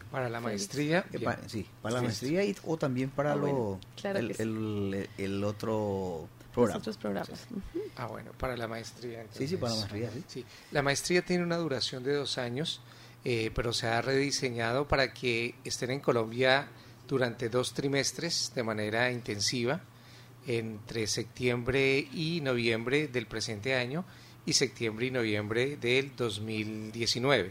Para la maestría, sí, para la maestría o también para el otro programa. Los otros programas. Sí. Bueno, para la maestría. Entonces, sí, para la maestría, sí. Sí. La maestría tiene una duración de 2 años, pero se ha rediseñado para que estén en Colombia durante 2 trimestres de manera intensiva, entre septiembre y noviembre del presente año y septiembre y noviembre del 2019.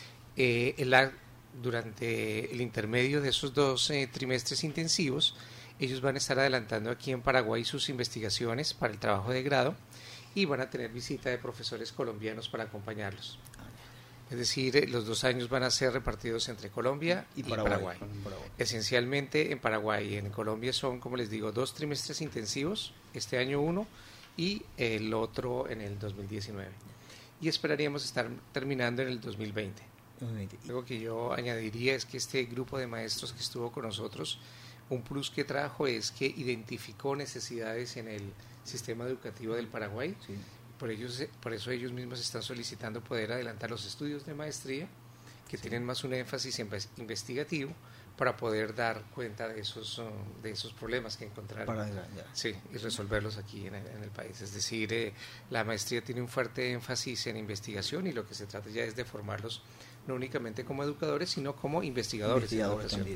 Durante el intermedio de esos 2 trimestres intensivos, ellos van a estar adelantando aquí en Paraguay sus investigaciones para el trabajo de grado y van a tener visita de profesores colombianos para acompañarlos. Es decir, los 2 años van a ser repartidos entre Colombia y Paraguay. Esencialmente en Paraguay y en Colombia son, como les digo, 2 trimestres intensivos, este año 1 y el otro en el 2019. Y esperaríamos estar terminando en el 2020. Algo que yo añadiría es que este grupo de maestros que estuvo con nosotros, un plus que trajo es que identificó necesidades en el sistema educativo del Paraguay. Sí. Por eso ellos mismos están solicitando poder adelantar los estudios de maestría, que tienen más un énfasis investigativo, para poder dar cuenta de esos problemas que encontraron y resolverlos aquí en el país. Es decir, la maestría tiene un fuerte énfasis en investigación y lo que se trata ya es de formarlos no únicamente como educadores, sino como investigadores. También.